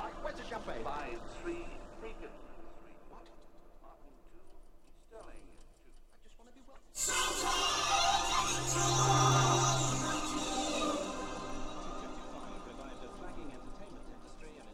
Where's the champagne? Buy 3 Freakin. What? Martin 2, Sterling 2. I just want to be well. Revived a flagging entertainment industry and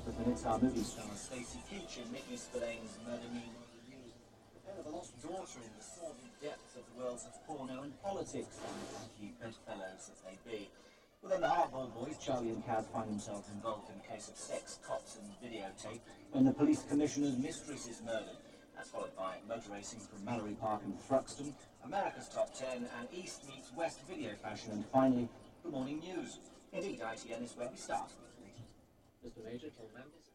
Up at minutes, our movie star Stacey Keach in Nicky Spillane's Murder Me, Murder You. The tale of a lost daughter in the sordid depths of the worlds of porno and politics, and funky bedfellows as they be. Well, then the Hardball boys, Charlie and Kaz, find themselves involved in a case of sex, cops and videotape when the police commissioner's mistress is murdered. That's followed by motor racing from Mallory Park and Thruxton, America's Top 10, and East meets West video fashion, and finally, the morning news. Indeed, ITN is where we start. Mr. Major, Tom Landis.